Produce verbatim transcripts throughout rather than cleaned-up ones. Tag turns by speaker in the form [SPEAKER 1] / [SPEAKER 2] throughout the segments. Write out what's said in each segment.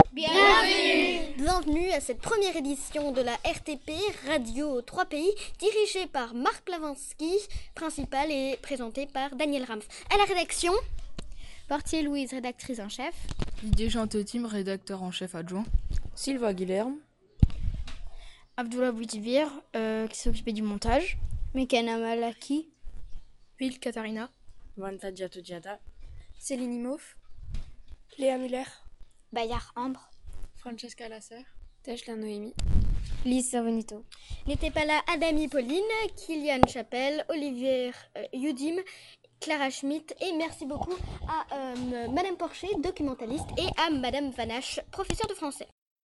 [SPEAKER 1] Bienvenue. Bienvenue à cette première édition de la R T P, Radio trois Pays, dirigée par Marc Plavansky, principal et présentée par Daniel Ramf. À la rédaction,
[SPEAKER 2] Portier Louise, rédactrice en chef.
[SPEAKER 3] Didier Chantetim, rédacteur en chef adjoint.
[SPEAKER 4] Sylvain Guilherme.
[SPEAKER 2] Abdullah Boutivir, euh, qui s'occupait du montage.
[SPEAKER 5] Mekana Malaki.
[SPEAKER 6] Will Katharina.
[SPEAKER 4] Vanta Diato-Diata.
[SPEAKER 6] Céline Imoff.
[SPEAKER 7] Léa Muller.
[SPEAKER 5] Bayard Ambre.
[SPEAKER 6] Francesca Lasser.
[SPEAKER 7] Tejla Noémie.
[SPEAKER 2] Lise Servonito.
[SPEAKER 1] N'étaient pas là Adami Pauline, Kylian Chapelle, Olivier euh, Yudim, Clara Schmidt, et merci beaucoup à euh, Madame Porcher, documentaliste, et à Madame Vanache, professeure de français.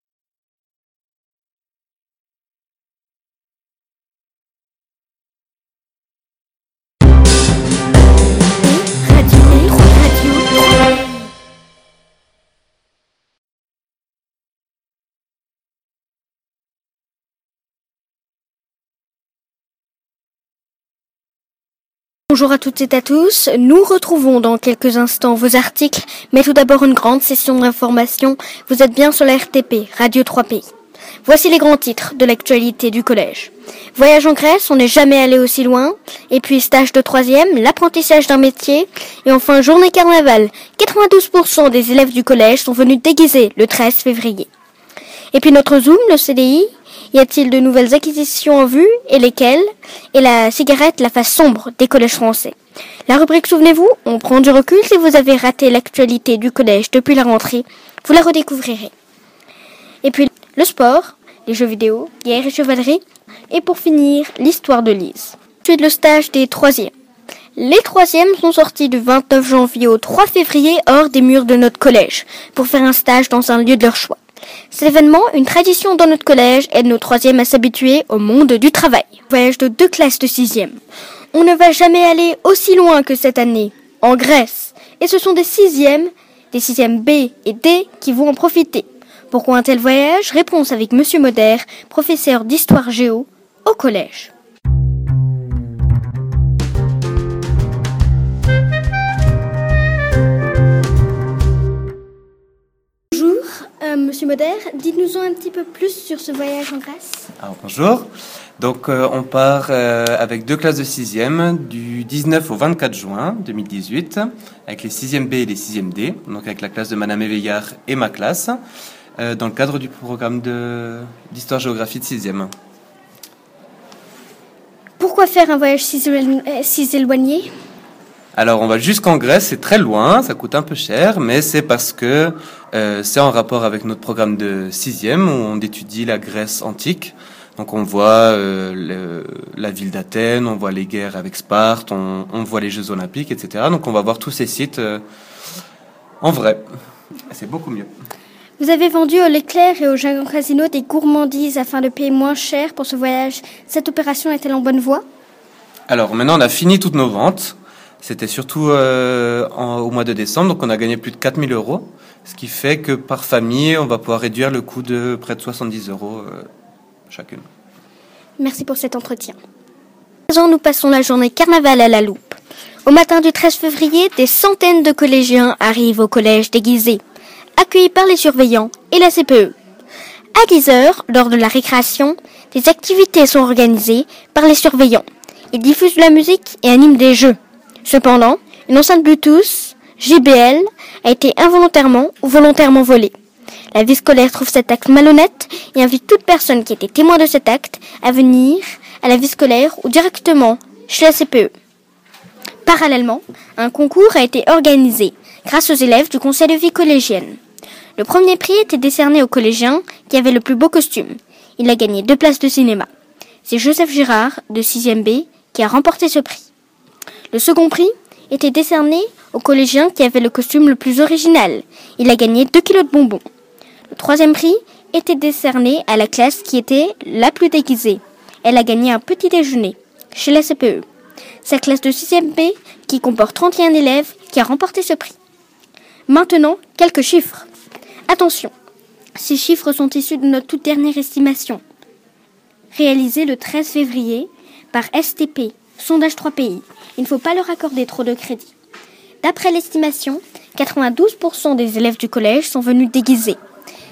[SPEAKER 1] Bonjour à toutes et à tous, nous retrouvons dans quelques instants vos articles, mais tout d'abord une grande session d'information. Vous êtes bien sur la R T P, Radio trois Pays. Voici les grands titres de l'actualité du collège. Voyage en Grèce, on n'est jamais allé aussi loin. Et puis stage de troisième, l'apprentissage d'un métier. Et enfin journée carnaval, quatre-vingt-douze pour cent des élèves du collège sont venus déguisés le treize février. Et puis notre Zoom, le C D I. Y a-t-il de nouvelles acquisitions en vue et lesquelles? Et la cigarette, la face sombre des collèges français. La rubrique Souvenez-vous, on prend du recul. Si vous avez raté l'actualité du collège depuis la rentrée, vous la redécouvrirez. Et puis le sport, les jeux vidéo, guerre et chevalerie. Et pour finir, l'histoire de Lise. Ensuite le stage des troisièmes. Les troisièmes sont sortis du vingt-neuf janvier au trois février hors des murs de notre collège pour faire un stage dans un lieu de leur choix. Cet événement, une tradition dans notre collège, aide nos troisièmes à s'habituer au monde du travail. Voyage de deux classes de sixième. On ne va jamais aller aussi loin que cette année, en Grèce. Et ce sont des sixièmes, des sixièmes B et D qui vont en profiter. Pourquoi un tel voyage? Réponse avec Monsieur Moder, professeur d'histoire géo au collège. Euh, Monsieur Moder, dites-nous un petit peu plus sur ce voyage en Grèce.
[SPEAKER 8] Alors, bonjour. Donc, euh, on part euh, avec deux classes de sixième du dix-neuf au vingt-quatre juin deux mille dix-huit, avec les sixième B et les sixième D, donc avec la classe de Madame Éveillard et ma classe, euh, dans le cadre du programme de, d'histoire-géographie de sixième.
[SPEAKER 1] Pourquoi faire un voyage si, si éloigné ?
[SPEAKER 8] Alors, on va jusqu'en Grèce, c'est très loin, ça coûte un peu cher, mais c'est parce que euh, c'est en rapport avec notre programme de sixième, où on étudie la Grèce antique. Donc, on voit euh, le, la ville d'Athènes, on voit les guerres avec Sparte, on, on voit les Jeux Olympiques, et cetera. Donc, on va voir tous ces sites euh, en vrai. C'est beaucoup mieux.
[SPEAKER 1] Vous avez vendu au Leclerc et au Jargon Casino des gourmandises afin de payer moins cher pour ce voyage. Cette opération est-elle en bonne voie ?
[SPEAKER 8] Alors, maintenant, on a fini toutes nos ventes. C'était surtout euh, en, au mois de décembre, donc on a gagné plus de quatre mille euros, ce qui fait que par famille, on va pouvoir réduire le coût de près de soixante-dix euros euh, chacune.
[SPEAKER 1] Merci pour cet entretien. À présent, nous passons la journée carnaval à la loupe. Au matin du treize février, des centaines de collégiens arrivent au collège déguisés, accueillis par les surveillants et la C P E. À dix heures, lors de la récréation, des activités sont organisées par les surveillants. Ils diffusent de la musique et animent des jeux. Cependant, une enceinte Bluetooth J B L a été involontairement ou volontairement volée. La vie scolaire trouve cet acte malhonnête et invite toute personne qui était témoin de cet acte à venir à la vie scolaire ou directement chez la C P E. Parallèlement, un concours a été organisé grâce aux élèves du conseil de vie collégienne. Le premier prix était décerné au collégien qui avait le plus beau costume. Il a gagné deux places de cinéma. C'est Joseph Girard de sixième B qui a remporté ce prix. Le second prix était décerné au collégien qui avait le costume le plus original. Il a gagné deux kilos de bonbons. Le troisième prix était décerné à la classe qui était la plus déguisée. Elle a gagné un petit déjeuner chez la C P E. C'est la classe de sixième B qui comporte trente et un élèves qui a remporté ce prix. Maintenant, quelques chiffres. Attention, ces chiffres sont issus de notre toute dernière estimation, réalisée le treize février par S T P, Sondage trois Pays. Il ne faut pas leur accorder trop de crédit. D'après l'estimation, quatre-vingt-douze pour cent des élèves du collège sont venus déguisés.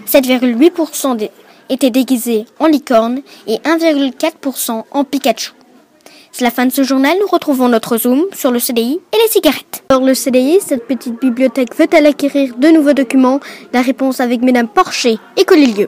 [SPEAKER 1] sept virgule huit pour cent des- étaient déguisés en licorne et un virgule quatre pour cent en Pikachu. C'est la fin de ce journal, nous retrouvons notre Zoom sur le C D I et les cigarettes. Alors le C D I, cette petite bibliothèque veut-elle acquérir de nouveaux documents? La réponse avec Mesdames Porcher et Colilieu.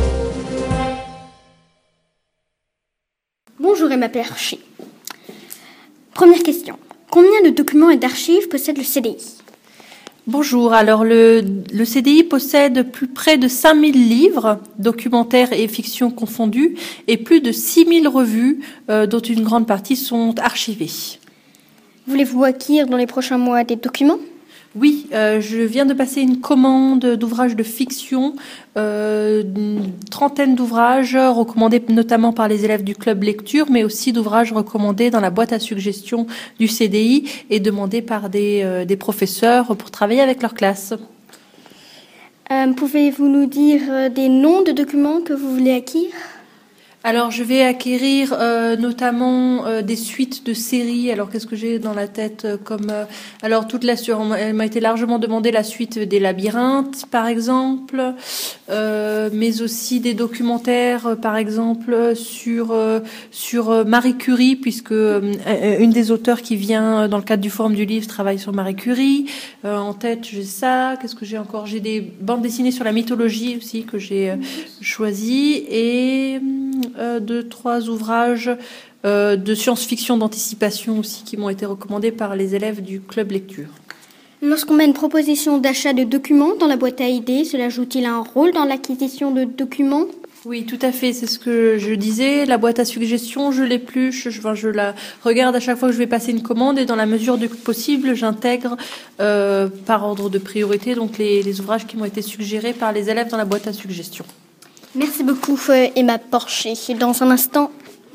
[SPEAKER 1] Bonjour Emma Porcher. Première question. Combien de documents et d'archives possède le C D I?
[SPEAKER 9] Bonjour, alors le, le C D I possède plus près de cinq mille livres, documentaires et fiction confondus, et plus de six mille revues, euh, dont une grande partie sont archivées.
[SPEAKER 1] Voulez-vous acquérir dans les prochains mois des documents?
[SPEAKER 9] Oui, euh, je viens de passer une commande d'ouvrages de fiction, euh, une trentaine d'ouvrages recommandés notamment par les élèves du club lecture, mais aussi d'ouvrages recommandés dans la boîte à suggestions du C D I et demandés par des, euh, des professeurs pour travailler avec leur classe.
[SPEAKER 1] Euh, pouvez-vous nous dire euh, des noms de documents que vous voulez acquérir?
[SPEAKER 9] Alors, je vais acquérir euh, notamment euh, des suites de séries. Alors, qu'est-ce que j'ai dans la tête euh, comme euh, alors toute la sur elle m'a été largement demandé la suite des labyrinthes, par exemple, euh, mais aussi des documentaires, euh, par exemple sur euh, sur euh, Marie Curie, puisque euh, une des auteurs qui vient euh, dans le cadre du Forum du livre travaille sur Marie Curie. Euh, en tête, j'ai ça. Qu'est-ce que j'ai encore? J'ai des bandes dessinées sur la mythologie aussi que j'ai euh, choisies et Euh, deux, trois ouvrages euh, de science-fiction d'anticipation aussi qui m'ont été recommandés par les élèves du club lecture.
[SPEAKER 1] Lorsqu'on met une proposition d'achat de documents dans la boîte à idées, cela joue-t-il un rôle dans l'acquisition de documents?
[SPEAKER 9] Oui, tout à fait, c'est ce que je disais. La boîte à suggestions, je l'épluche, je, enfin, je la regarde à chaque fois que je vais passer une commande et dans la mesure du possible, j'intègre euh, par ordre de priorité donc les, les ouvrages qui m'ont été suggérés par les élèves dans la boîte à suggestions.
[SPEAKER 1] Merci beaucoup Emma Porcher. Dans un instant.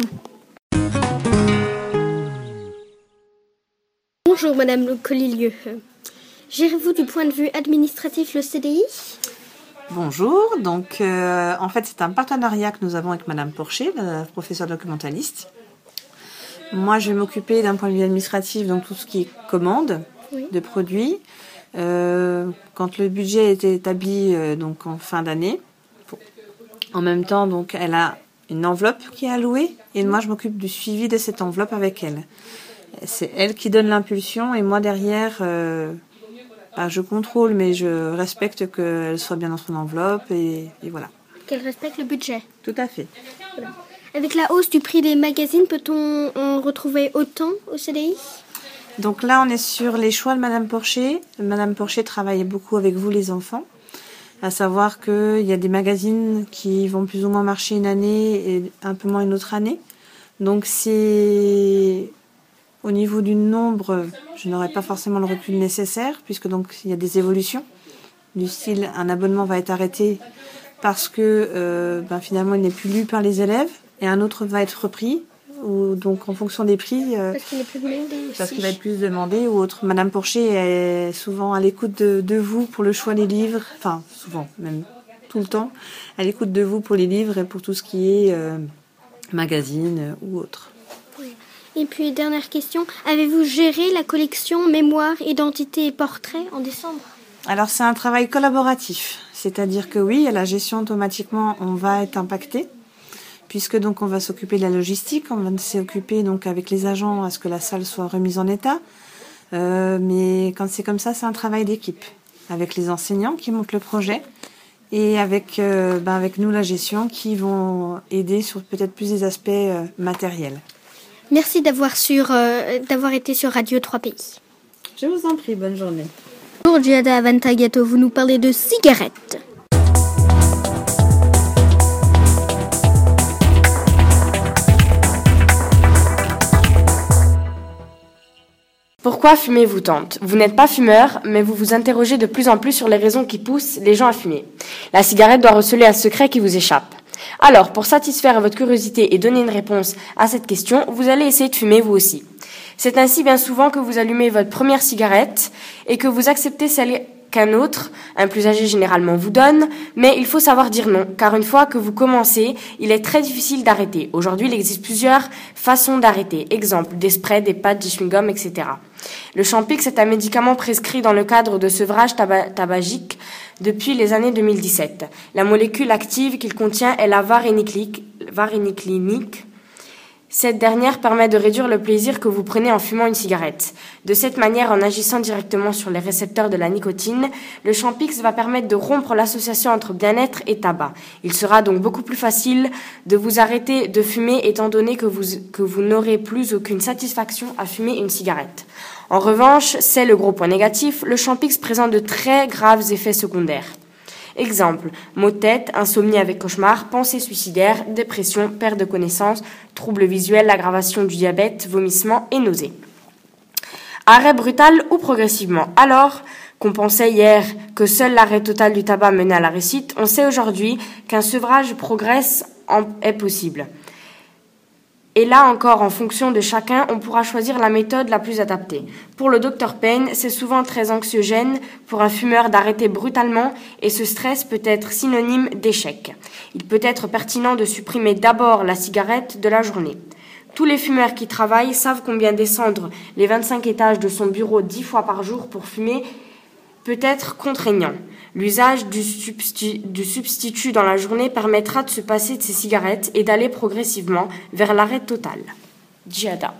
[SPEAKER 1] Bonjour Madame Le Colilieu. Gérez-vous du point de vue administratif le C D I?
[SPEAKER 10] Bonjour, donc euh, en fait c'est un partenariat que nous avons avec Madame Porcher, la professeure documentaliste. Moi je vais m'occuper d'un point de vue administratif, donc tout ce qui est commande oui. de produits. Euh, quand le budget est établi euh, donc en fin d'année, en même temps, donc, elle a une enveloppe qui est allouée et moi, je m'occupe du suivi de cette enveloppe avec elle. C'est elle qui donne l'impulsion et moi, derrière, euh, bah, je contrôle, mais je respecte qu'elle soit bien dans son enveloppe et, et voilà.
[SPEAKER 1] Qu'elle respecte le budget.
[SPEAKER 10] Tout à fait.
[SPEAKER 1] Voilà. Avec la hausse du prix des magazines, peut-on en retrouver autant au C D I?
[SPEAKER 10] Donc là, on est sur les choix de Madame Porcher. Madame Porcher travaille beaucoup avec vous, les enfants. À savoir qu'il y a des magazines qui vont plus ou moins marcher une année et un peu moins une autre année. Donc c'est au niveau du nombre, je n'aurai pas forcément le recul nécessaire puisque donc il y a des évolutions du style un abonnement va être arrêté parce que euh, ben, finalement il n'est plus lu par les élèves et un autre va être repris. Ou donc en fonction des prix, euh,
[SPEAKER 1] parce qu'il est plus demandé aussi.
[SPEAKER 10] Parce qu'il va être plus demandé ou autre. Madame Porcher est souvent à l'écoute de, de vous pour le choix des livres, enfin souvent, même tout le temps, à l'écoute de vous pour les livres et pour tout ce qui est euh, magazine euh, ou autre.
[SPEAKER 1] Oui. Et puis dernière question, avez-vous géré la collection Mémoire, Identité et Portrait en décembre?
[SPEAKER 10] Alors c'est un travail collaboratif, c'est-à-dire que oui, à la gestion automatiquement, on va être impacté. Puisque donc on va s'occuper de la logistique, on va s'occuper donc avec les agents à ce que la salle soit remise en état. Euh, mais quand c'est comme ça, c'est un travail d'équipe avec les enseignants qui montent le projet et avec euh, ben avec nous la gestion qui vont aider sur peut-être plus des aspects euh, matériels.
[SPEAKER 1] Merci d'avoir sur euh, d'avoir été sur Radio trois Pays.
[SPEAKER 10] Je vous en prie, bonne journée.
[SPEAKER 1] Bonjour Giada Avantagato, vous nous parlez de cigarettes.
[SPEAKER 4] Pourquoi fumez-vous tant? Vous n'êtes pas fumeur, mais vous vous interrogez de plus en plus sur les raisons qui poussent les gens à fumer. La cigarette doit receler un secret qui vous échappe. Alors, pour satisfaire votre curiosité et donner une réponse à cette question, vous allez essayer de fumer vous aussi. C'est ainsi bien souvent que vous allumez votre première cigarette et que vous acceptez celle qu'un autre, un plus âgé généralement vous donne, mais il faut savoir dire non, car une fois que vous commencez, il est très difficile d'arrêter. Aujourd'hui, il existe plusieurs façons d'arrêter. Exemple, des sprays, des pâtes, du chewing-gum, et cetera. Le Champix est un médicament prescrit dans le cadre de sevrage taba- tabagique depuis les années deux mille dix-sept. La molécule active qu'il contient est la varéniclique, varéniclinique. Cette dernière permet de réduire le plaisir que vous prenez en fumant une cigarette. De cette manière, en agissant directement sur les récepteurs de la nicotine, le Champix va permettre de rompre l'association entre bien-être et tabac. Il sera donc beaucoup plus facile de vous arrêter de fumer étant donné que vous, que vous n'aurez plus aucune satisfaction à fumer une cigarette. En revanche, c'est le gros point négatif, le Champix présente de très graves effets secondaires. Exemple, maux de tête, insomnie avec cauchemar, pensées suicidaires, dépression, perte de connaissance, troubles visuels, aggravation du diabète, vomissements et nausées. Arrêt brutal ou progressivement. Alors qu'on pensait hier que seul l'arrêt total du tabac menait à la réussite, on sait aujourd'hui qu'un sevrage progresse en est possible. Et là encore, en fonction de chacun, on pourra choisir la méthode la plus adaptée. Pour le docteur Payne, c'est souvent très anxiogène pour un fumeur d'arrêter brutalement et ce stress peut être synonyme d'échec. Il peut être pertinent de supprimer d'abord la cigarette de la journée. Tous les fumeurs qui travaillent savent combien descendre les vingt-cinq étages de son bureau dix fois par jour pour fumer peut être contraignant. L'usage du substitut, du substitut dans la journée permettra de se passer de ces cigarettes et d'aller progressivement vers l'arrêt total. Djihada.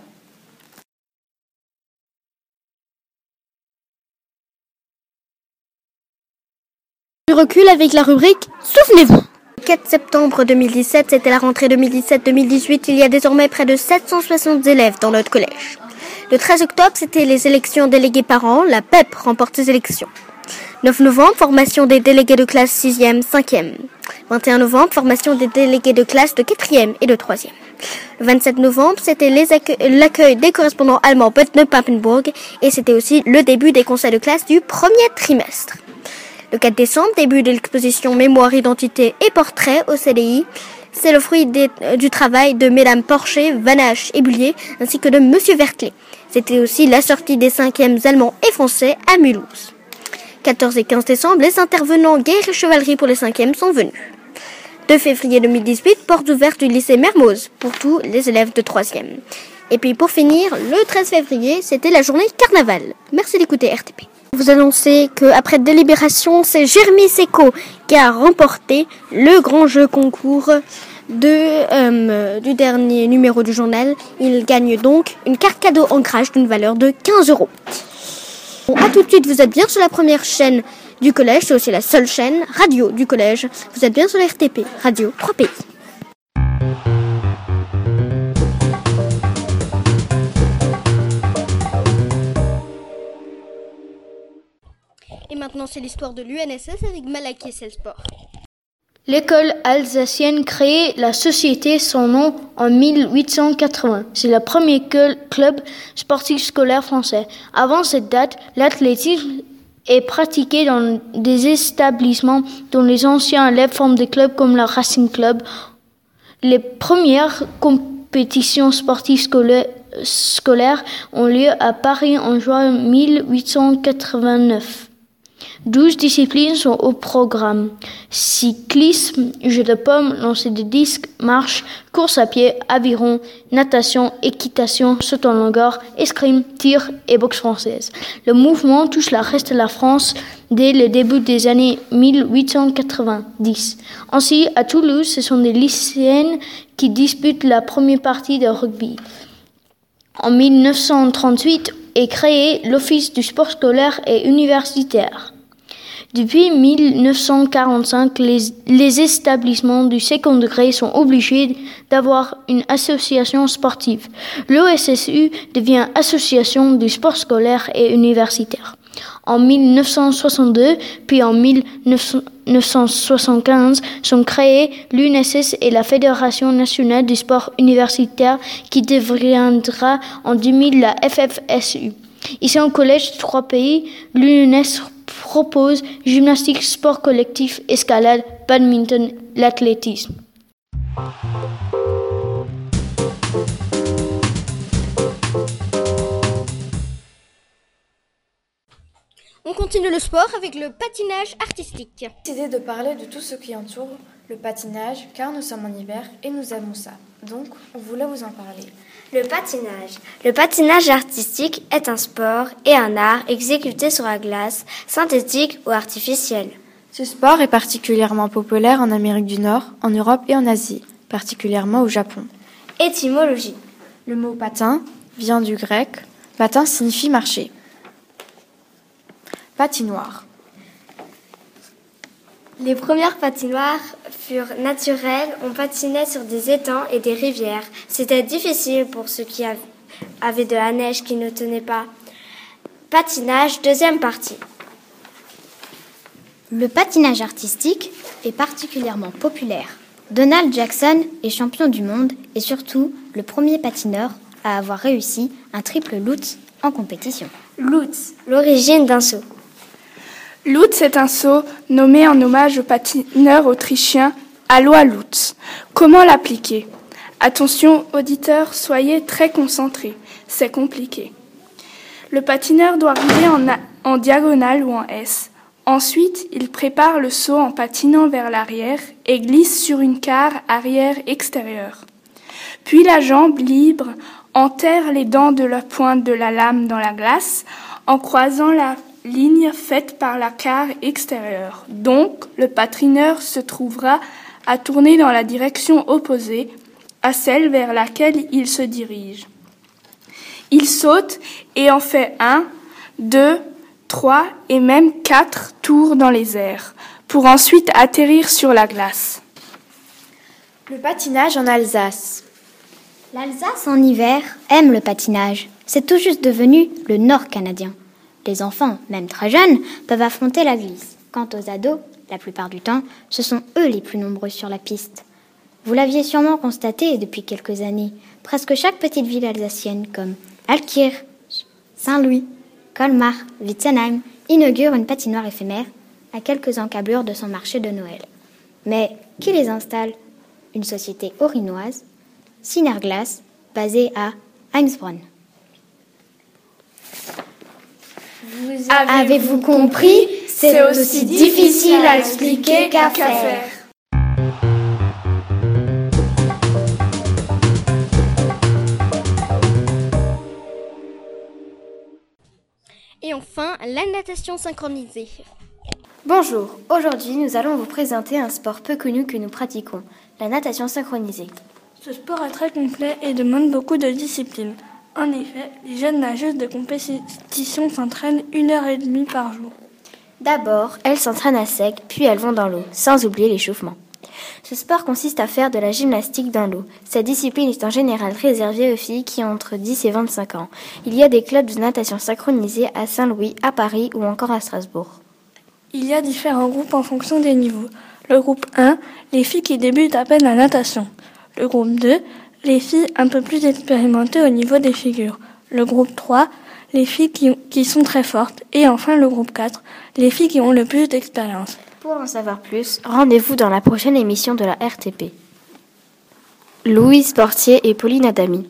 [SPEAKER 1] Du recul avec la rubrique Souvenez-vous. Le quatre septembre deux mille dix-sept, c'était la rentrée deux mille dix-sept deux mille dix-huit. Il y a désormais près de sept cent soixante élèves dans notre collège. Le treize octobre, c'était les élections délégués parents. La P E P remporte ces élections. neuf novembre, formation des délégués de classe sixième, cinquième. vingt et un novembre, formation des délégués de classe de quatrième et de troisième. Le vingt-sept novembre, c'était les accue- l'accueil des correspondants allemands de Papenburg et c'était aussi le début des conseils de classe du premier trimestre. Le quatre décembre, début de l'exposition Mémoire, Identité et Portrait au C D I. C'est le fruit des, euh, du travail de mesdames Porcher, Vanache et Bullier, ainsi que de monsieur Verclay. C'était aussi la sortie des cinquièmes allemands et français à Mulhouse. quatorze et quinze décembre, les intervenants guerre et chevalerie pour les cinquièmes sont venus. deux février deux mille dix-huit, porte ouverte du lycée Mermoz pour tous les élèves de troisième. Et puis pour finir, le treize février, c'était la journée carnaval. Merci d'écouter R T P. Vous annoncez qu'après délibération, c'est Jérémy Seco qui a remporté le grand jeu concours de, euh, du dernier numéro du journal. Il gagne donc une carte cadeau ancrage d'une valeur de quinze euros. Bon, à tout de suite, vous êtes bien sur la première chaîne du collège, c'est aussi la seule chaîne radio du collège. Vous êtes bien sur la R T P, Radio trois Pays. Et maintenant, c'est l'histoire de l'U N S S avec Malaky Selsport.
[SPEAKER 11] L'école alsacienne crée la société son nom en mille huit cent quatre-vingts. C'est le premier club sportif scolaire français. Avant cette date, l'athlétisme est pratiqué dans des établissements dont les anciens élèves forment des clubs comme le Racing Club. Les premières compétitions sportives scolaires, scolaires ont lieu à Paris en juin mille huit cent quatre-vingt-neuf. Douze disciplines sont au programme. Cyclisme, jeu de pommes, lancer de disques, marche, course à pied, aviron, natation, équitation, saut en longueur, escrime, tir et boxe française. Le mouvement touche le reste de la France dès le début des années mille huit cent quatre-vingt-dix. Ainsi, à Toulouse, ce sont des lycéennes qui disputent la première partie de rugby. En mille neuf cent trente-huit est créé l'Office du sport scolaire et universitaire. Depuis mille neuf cent quarante-cinq, les, les établissements du second degré sont obligés d'avoir une association sportive. L'O S S U devient Association du sport scolaire et universitaire. En mille neuf cent soixante-deux, puis en mille neuf cent soixante-quinze, sont créés l'U N S S et la Fédération nationale du sport universitaire qui deviendra en deux mille la F F S U. Ici au collège de trois pays, l'U N S propose gymnastique, sport collectif, escalade, badminton, l'athlétisme.
[SPEAKER 1] On continue le sport avec le patinage artistique.
[SPEAKER 12] J'ai décidé de parler de tout ce qui entoure le patinage car nous sommes en hiver et nous aimons ça. Donc, on voulait vous en parler.
[SPEAKER 1] Le patinage. Le patinage artistique est un sport et un art exécuté sur la glace, synthétique ou artificielle.
[SPEAKER 12] Ce sport est particulièrement populaire en Amérique du Nord, en Europe et en Asie, particulièrement au Japon.
[SPEAKER 1] Étymologie.
[SPEAKER 12] Le mot patin vient du grec. Patin signifie marcher. Patinoire.
[SPEAKER 1] Les premières patinoires furent naturelles, on patinait sur des étangs et des rivières. C'était difficile pour ceux qui avaient de la neige qui ne tenait pas. Patinage, deuxième partie.
[SPEAKER 13] Le patinage artistique est particulièrement populaire. Donald Jackson est champion du monde et surtout le premier patineur à avoir réussi un triple Lutz en compétition.
[SPEAKER 1] Lutz, l'origine d'un saut.
[SPEAKER 7] Lutz est un saut nommé en hommage au patineur autrichien Alois Lutz. Comment l'appliquer ? Attention, auditeurs, soyez très concentrés. C'est compliqué. Le patineur doit rouler en, a- en diagonale ou en S. Ensuite, il prépare le saut en patinant vers l'arrière et glisse sur une carre arrière extérieure. Puis la jambe libre enterre les dents de la pointe de la lame dans la glace en croisant la ligne faite par la carre extérieure. Donc, le patineur se trouvera à tourner dans la direction opposée à celle vers laquelle il se dirige. Il saute et en fait un, deux, trois et même quatre tours dans les airs, pour ensuite atterrir sur la glace.
[SPEAKER 12] Le patinage en Alsace.
[SPEAKER 13] L'Alsace en hiver aime le patinage. C'est tout juste devenu le Nord canadien. Les enfants, même très jeunes, peuvent affronter la glisse. Quant aux ados, la plupart du temps, ce sont eux les plus nombreux sur la piste. Vous l'aviez sûrement constaté depuis quelques années. Presque chaque petite ville alsacienne, comme Altkirch, Saint-Louis, Colmar, Witzenheim, inaugure une patinoire éphémère à quelques encablures de son marché de Noël. Mais qui les installe ? Une société orinoise, Sinerglas, basée à Heimsbronn.
[SPEAKER 1] Vous
[SPEAKER 7] Avez-vous compris ? C'est aussi difficile à expliquer qu'à faire.
[SPEAKER 1] Et enfin, la natation synchronisée.
[SPEAKER 12] Bonjour, aujourd'hui nous allons vous présenter un sport peu connu que nous pratiquons, la natation synchronisée.
[SPEAKER 7] Ce sport est très complet et demande beaucoup de discipline. En effet, les jeunes nageuses de compétition s'entraînent une heure et demie par jour.
[SPEAKER 12] D'abord, elles s'entraînent à sec, puis elles vont dans l'eau, sans oublier l'échauffement. Ce sport consiste à faire de la gymnastique dans l'eau. Cette discipline est en général réservée aux filles qui ont entre dix et vingt-cinq ans. Il y a des clubs de natation synchronisés à Saint-Louis, à Paris ou encore à Strasbourg.
[SPEAKER 7] Il y a différents groupes en fonction des niveaux. Le groupe un, les filles qui débutent à peine la natation. Le groupe deux, les filles un peu plus expérimentées au niveau des figures. Le groupe trois, les filles qui, qui sont très fortes. Et enfin le groupe quatre, les filles qui ont le plus d'expérience.
[SPEAKER 12] Pour en savoir plus, rendez-vous dans la prochaine émission de la R T P. Louise Portier et Pauline Adami.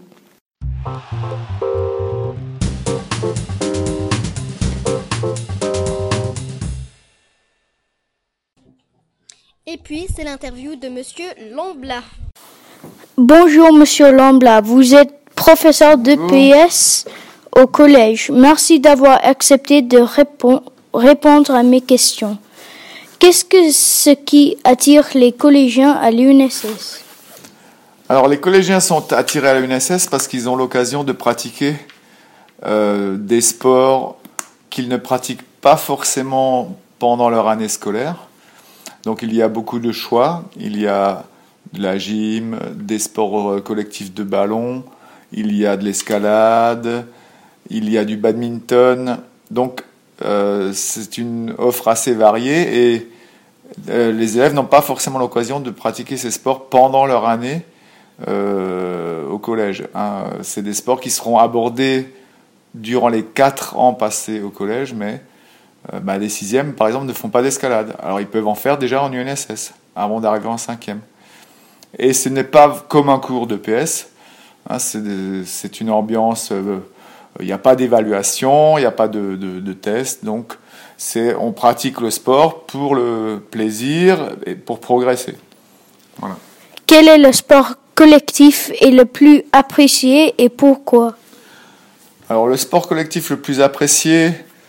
[SPEAKER 1] Et puis, c'est l'interview de Monsieur Lambla.
[SPEAKER 11] Bonjour Monsieur Lambla, vous êtes professeur de P S au collège. Merci d'avoir accepté de répon- répondre à mes questions. Qu'est-ce que ce qui attire les collégiens à l'U N S S ?
[SPEAKER 14] Alors les collégiens sont attirés à l'U N S S parce qu'ils ont l'occasion de pratiquer euh, des sports qu'ils ne pratiquent pas forcément pendant leur année scolaire. Donc il y a beaucoup de choix, il y a de la gym, des sports collectifs de ballon, il y a de l'escalade, il y a du badminton. Donc euh, c'est une offre assez variée et euh, les élèves n'ont pas forcément l'occasion de pratiquer ces sports pendant leur année euh, au collège. Hein. C'est des sports qui seront abordés durant les quatre ans passés au collège, mais Euh, bah, les sixièmes, par exemple, ne font pas d'escalade. Alors, ils peuvent en faire déjà en U N S S, avant d'arriver en cinquième. Et ce n'est pas comme un cours de P S. Hein, c'est, de, c'est une ambiance... Il euh, n'y a pas d'évaluation, il n'y a pas de, de, de test. Donc, C'est, on pratique le sport pour le plaisir et pour progresser. Voilà.
[SPEAKER 11] Quel est le sport collectif et le plus apprécié et pourquoi?
[SPEAKER 14] Alors le sport collectif le plus apprécié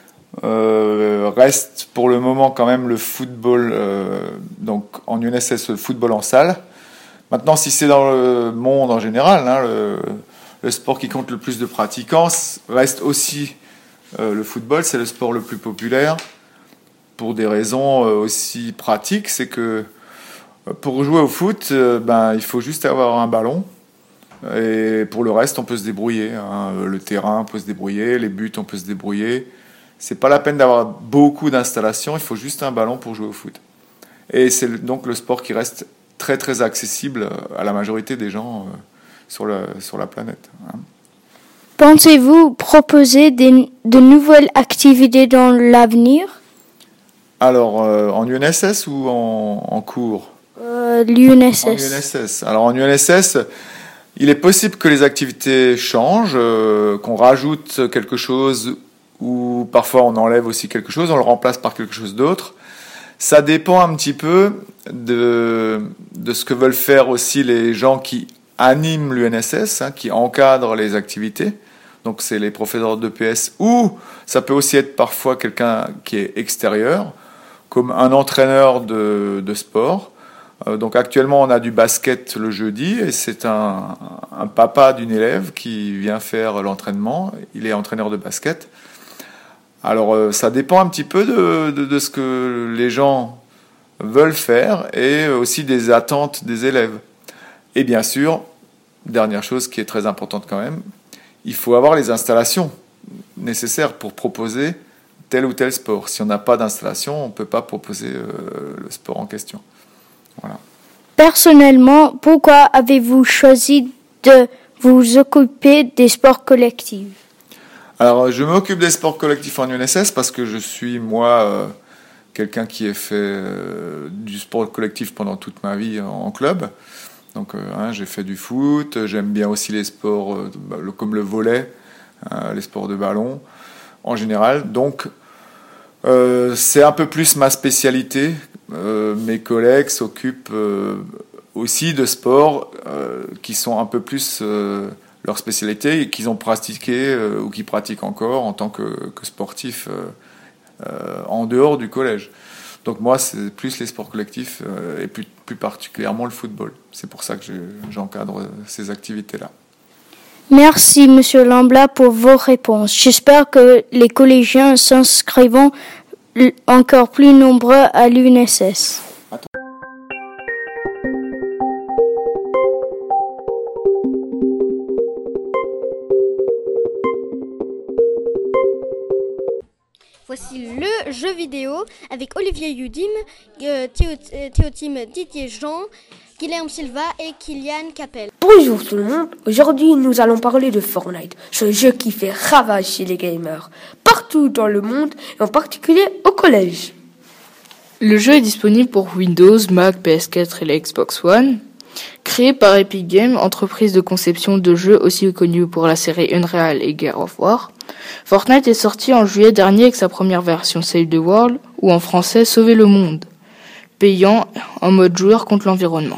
[SPEAKER 14] euh, reste pour le moment quand même le football, euh, donc en U N S S le football en salle. Maintenant, si c'est dans le monde en général, hein, le, le sport qui compte le plus de pratiquants reste aussi euh, le football. C'est le sport le plus populaire pour des raisons euh, aussi pratiques. C'est que euh, pour jouer au foot, euh, ben, il faut juste avoir un ballon. Et pour le reste, on peut se débrouiller. Hein. Le terrain, on peut se débrouiller. Les buts, on peut se débrouiller. C'est pas la peine d'avoir beaucoup d'installations. Il faut juste un ballon pour jouer au foot. Et c'est donc le sport qui reste très très accessible à la majorité des gens euh, sur, la, sur la planète. Hein.
[SPEAKER 11] Pensez-vous proposer des, de nouvelles activités dans l'avenir?
[SPEAKER 14] Alors, euh, en U N S S ou en, en cours?
[SPEAKER 11] euh, L'U N S S.
[SPEAKER 14] En U N S S. Alors, en U N S S, il est possible que les activités changent, euh, qu'on rajoute quelque chose ou parfois on enlève aussi quelque chose, on le remplace par quelque chose d'autre. Ça dépend un petit peu de, de ce que veulent faire aussi les gens qui animent l'U N S S, hein, qui encadrent les activités. Donc c'est les professeurs d'E P S ou ça peut aussi être parfois quelqu'un qui est extérieur, comme un entraîneur de, de sport. Euh, donc actuellement on a du basket le jeudi et c'est un, un papa d'une élève qui vient faire l'entraînement. Il est entraîneur de basket. Alors euh, ça dépend un petit peu de, de, de ce que les gens veulent faire et aussi des attentes des élèves. Et bien sûr, dernière chose qui est très importante quand même, il faut avoir les installations nécessaires pour proposer tel ou tel sport. Si on n'a pas d'installation, on ne peut pas proposer euh, le sport en question. Voilà.
[SPEAKER 11] Personnellement, pourquoi avez-vous choisi de vous occuper des sports collectifs?
[SPEAKER 14] Alors, je m'occupe des sports collectifs en U N S S parce que je suis, moi, euh, quelqu'un qui a fait euh, du sport collectif pendant toute ma vie en, en club. Donc, euh, hein, j'ai fait du foot, j'aime bien aussi les sports euh, le, comme le volley, euh, les sports de ballon, en général. Donc, euh, c'est un peu plus ma spécialité. Euh, mes collègues s'occupent euh, aussi de sports euh, qui sont un peu plus... Euh, leur spécialité et qu'ils ont pratiqué euh, ou qu'ils pratiquent encore en tant que, que sportifs euh, euh, en dehors du collège. Donc moi, c'est plus les sports collectifs euh, et plus, plus particulièrement le football. C'est pour ça que je, j'encadre ces activités-là.
[SPEAKER 11] Merci, Monsieur Lambla, pour vos réponses. J'espère que les collégiens s'inscrivent encore plus nombreux à l'U N S S.
[SPEAKER 1] Voici le jeu vidéo avec Olivier Yudim, euh, Théo, euh, Théotime Didier Jean, Guilherme Silva et Kylian Capel.
[SPEAKER 15] Bonjour tout le monde, aujourd'hui nous allons parler de Fortnite, ce jeu qui fait ravage chez les gamers, partout dans le monde et en particulier au collège.
[SPEAKER 3] Le jeu est disponible pour Windows, Mac, P S quatre et la Xbox One. Créé par Epic Games, entreprise de conception de jeux aussi connue pour la série Unreal et Gears of War, Fortnite est sorti en juillet dernier avec sa première version Save the World, ou en français Sauver le monde, payant en mode joueur contre l'environnement.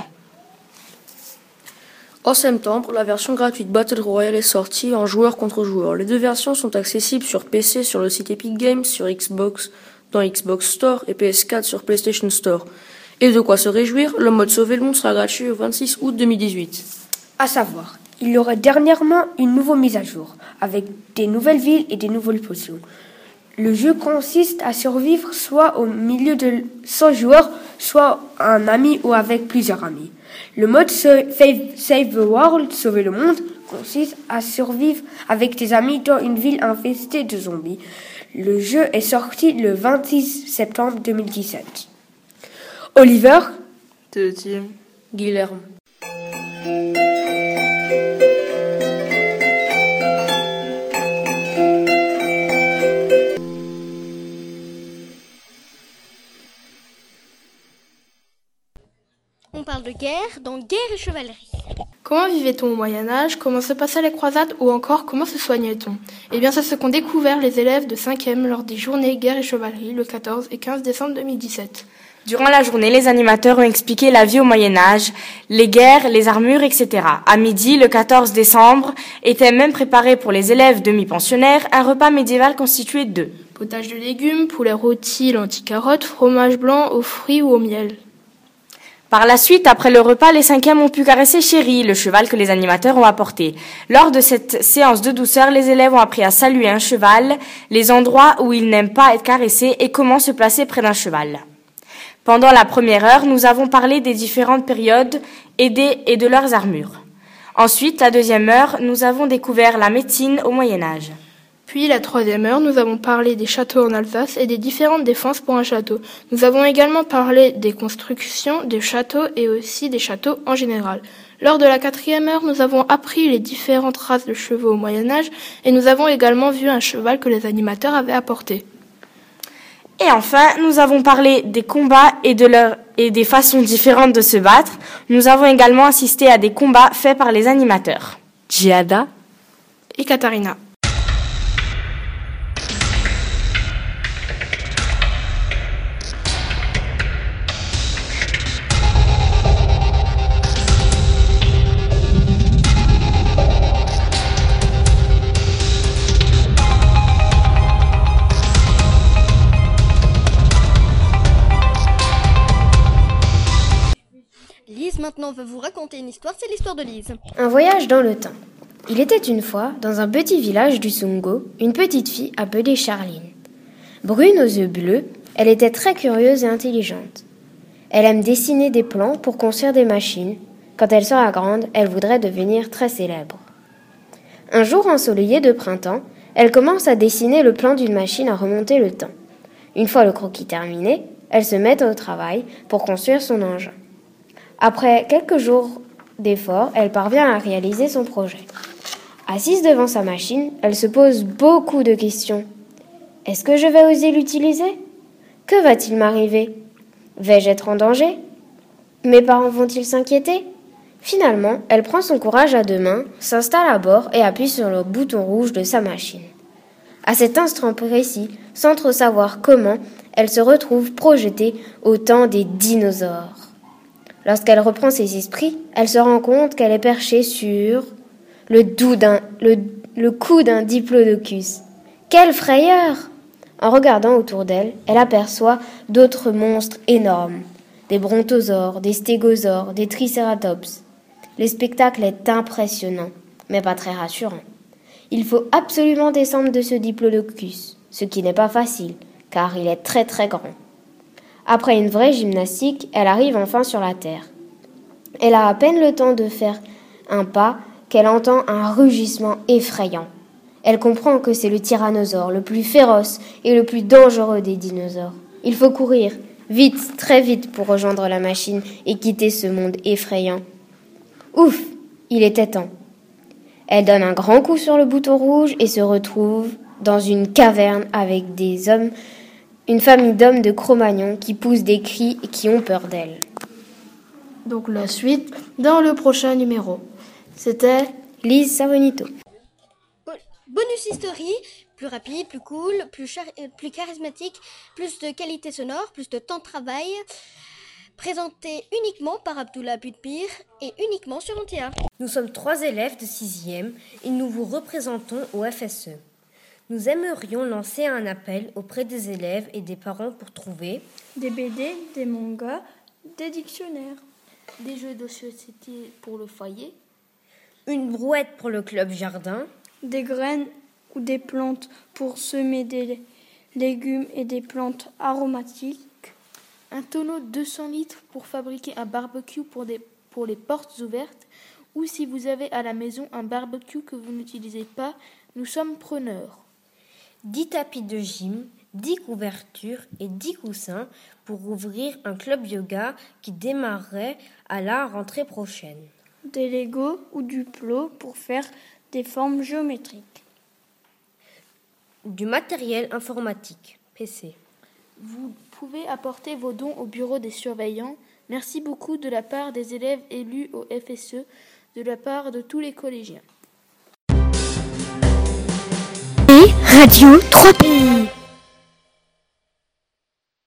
[SPEAKER 15] En septembre, la version gratuite Battle Royale est sortie en joueur contre joueur. Les deux versions sont accessibles sur P C sur le site Epic Games, sur Xbox dans Xbox Store et P S quatre sur PlayStation Store. Et de quoi se réjouir, le mode Sauver le monde sera gratuit au vingt-six août deux mille dix-huit. À savoir, il y aura dernièrement une nouvelle mise à jour, avec des nouvelles villes et des nouvelles potions. Le jeu consiste à survivre soit au milieu de cent joueurs, soit un ami ou avec plusieurs amis. Le mode Save, Save the World, Sauver le monde, consiste à survivre avec tes amis dans une ville infestée de zombies. Le jeu est sorti le vingt-six septembre deux mille dix-sept. Oliver,
[SPEAKER 3] Théotime,
[SPEAKER 15] Guilherme.
[SPEAKER 1] On parle de guerre dans Guerre et chevalerie.
[SPEAKER 6] Comment vivait-on au Moyen-Âge? Comment se passaient les croisades? Ou encore, comment se soignait-on? Eh bien, c'est ce qu'ont découvert les élèves de cinquième lors des journées Guerre et Chevalerie le quatorze et quinze décembre deux mille dix-sept.
[SPEAKER 4] Durant la journée, les animateurs ont expliqué la vie au Moyen-Âge, les guerres, les armures, et cetera. À midi, le quatorze décembre, était même préparé pour les élèves demi-pensionnaires un repas médiéval constitué de
[SPEAKER 6] potage de légumes, poulet rôti, lentilles carottes, fromage blanc aux fruits ou au miel.
[SPEAKER 4] Par la suite, après le repas, les cinquièmes ont pu caresser Chéri, le cheval que les animateurs ont apporté. Lors de cette séance de douceur, les élèves ont appris à saluer un cheval, les endroits où ils n'aiment pas être caressés et comment se placer près d'un cheval. Pendant la première heure, nous avons parlé des différentes périodes et, des, et de leurs armures. Ensuite, la deuxième heure, nous avons découvert la médecine au Moyen-Âge.
[SPEAKER 6] Puis, la troisième heure, nous avons parlé des châteaux en Alsace et des différentes défenses pour un château. Nous avons également parlé des constructions des châteaux et aussi des châteaux en général. Lors de la quatrième heure, nous avons appris les différentes races de chevaux au Moyen-Âge et nous avons également vu un cheval que les animateurs avaient apporté.
[SPEAKER 4] Et enfin, nous avons parlé des combats et, de leur, et des façons différentes de se battre. Nous avons également assisté à des combats faits par les animateurs. Giada
[SPEAKER 6] et Katharina.
[SPEAKER 1] Maintenant, on va vous raconter une histoire, c'est l'histoire de Lise.
[SPEAKER 16] Un voyage dans le temps. Il était une fois, dans un petit village du Songo, une petite fille appelée Charline. Brune aux yeux bleus, elle était très curieuse et intelligente. Elle aime dessiner des plans pour construire des machines. Quand elle sera grande, elle voudrait devenir très célèbre. Un jour ensoleillé de printemps, elle commence à dessiner le plan d'une machine à remonter le temps. Une fois le croquis terminé, elle se met au travail pour construire son engin. Après quelques jours d'efforts, elle parvient à réaliser son projet. Assise devant sa machine, elle se pose beaucoup de questions. Est-ce que je vais oser l'utiliser? Que va-t-il m'arriver? Vais-je être en danger? Mes parents vont-ils s'inquiéter? Finalement, elle prend son courage à deux mains, s'installe à bord et appuie sur le bouton rouge de sa machine. À cet instant précis, sans trop savoir comment, elle se retrouve projetée au temps des dinosaures. Lorsqu'elle reprend ses esprits, elle se rend compte qu'elle est perchée sur le, d'un, le, le cou d'un diplodocus. Quelle frayeur! En regardant autour d'elle, elle aperçoit d'autres monstres énormes. Des brontosaures, des stégosaures, des tricératops. Le spectacle est impressionnant, mais pas très rassurant. Il faut absolument descendre de ce diplodocus, ce qui n'est pas facile, car il est très très grand. Après une vraie gymnastique, elle arrive enfin sur la terre. Elle a à peine le temps de faire un pas qu'elle entend un rugissement effrayant. Elle comprend que c'est le tyrannosaure, le plus féroce et le plus dangereux des dinosaures. Il faut courir, vite, très vite, pour rejoindre la machine et quitter ce monde effrayant. Ouf, il était temps. Elle donne un grand coup sur le bouton rouge et se retrouve dans une caverne avec des hommes, une famille d'hommes de Cro-Magnon qui poussent des cris et qui ont peur d'elle.
[SPEAKER 17] Donc la suite dans le prochain numéro. C'était
[SPEAKER 16] Lise Savonito.
[SPEAKER 1] Bonus History, plus rapide, plus cool, plus, char- plus charismatique, plus de qualité sonore, plus de temps de travail. Présenté uniquement par Abdullah Budpir et uniquement sur N T A.
[SPEAKER 16] Nous sommes trois élèves de sixième et nous vous représentons au F S E. Nous aimerions lancer un appel auprès des élèves et des parents pour trouver
[SPEAKER 7] des B D, des mangas, des dictionnaires,
[SPEAKER 17] des jeux de société pour le foyer,
[SPEAKER 16] une brouette pour le club jardin,
[SPEAKER 7] des graines ou des plantes pour semer des légumes et des plantes aromatiques,
[SPEAKER 17] un tonneau de deux cents litres pour fabriquer un barbecue pour, des, pour les portes ouvertes, ou si vous avez à la maison un barbecue que vous n'utilisez pas, nous sommes preneurs.
[SPEAKER 16] dix tapis de gym, dix couvertures et dix coussins pour ouvrir un club yoga qui démarrerait à la rentrée prochaine.
[SPEAKER 7] Des Legos ou du plot pour faire des formes géométriques.
[SPEAKER 16] Du matériel informatique, P C.
[SPEAKER 17] Vous pouvez apporter vos dons au bureau des surveillants. Merci beaucoup de la part des élèves élus au F S E. de la part de tous les collégiens.
[SPEAKER 1] Et Radio trois Pays.